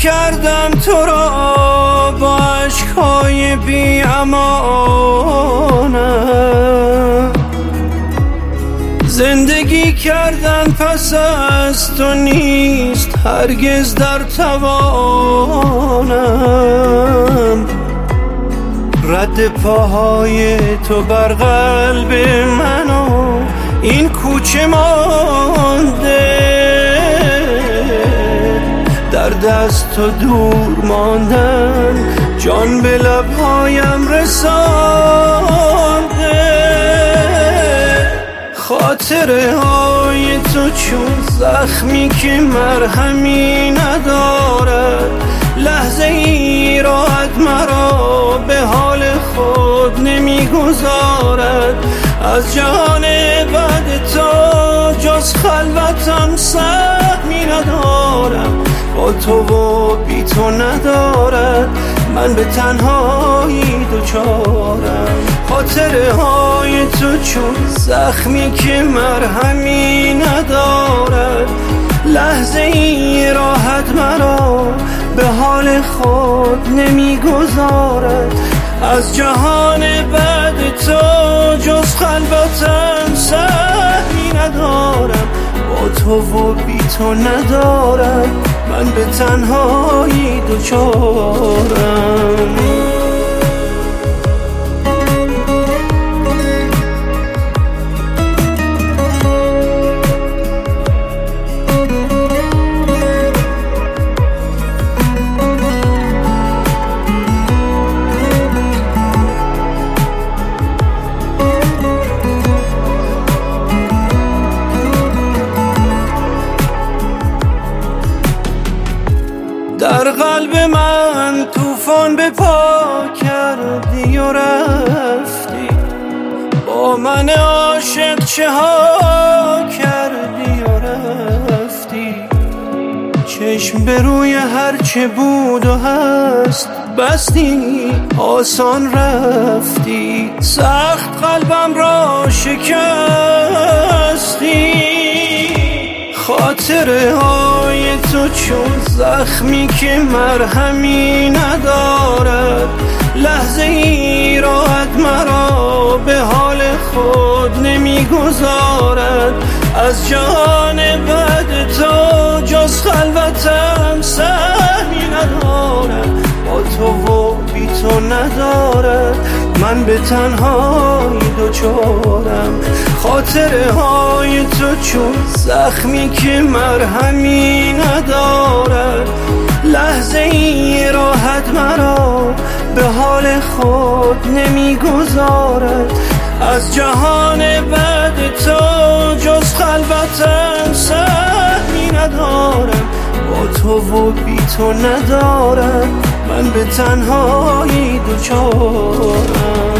کردم تو را با عشقهای بی امانم، زندگی کردن پس از تو نیست هرگز در توانم. رد پاهای تو بر قلب من و این کوچه مانده، در دست تو دور ماندن جان به لبهایم رسانده. خاطره های تو چون زخمی که مرهمی ندارد، لحظه ای راحت مرا به حال خود نمیگذارد. از جهان بعد تو جز خلوتم سهمی ندارم، با تو و بی تو ندارد من به تنهایی دوچارم. خاطره های تو چون زخمی که مرهمی ندارد، لحظه ای راحت مرا به حال خود نمیگذارد. از جهان بعد تو جز خلوتم سهمی ندارم، با تو و بی تو ندارم من به تنهایی دوچارم. در قلب من طوفان به پا کردی و رفتی، با من عاشق چه ها کردی و رفتی. چشم به روی هر چه بود و هست بستی، آسان رفتی، سخت قلبم را شکستی. خاطره های تو چون زخمی که مرهمی ندارد، لحظه ای راحت مرا به حال خود نمیگذارد. از جهان بعد تو جز خلوتم سهمی ندارد، با تو و بی تو ندارد من به تنهایی دوچارم. خاطره های تو چون زخمی که مرهمی ندارد، لحظه ای راحت مرا به حال خود نمیگذارد. از جهان بعد تو جز خلوتم سهمی ندارم، با تو و بی تو ندارم من به تنهایی دوچارم.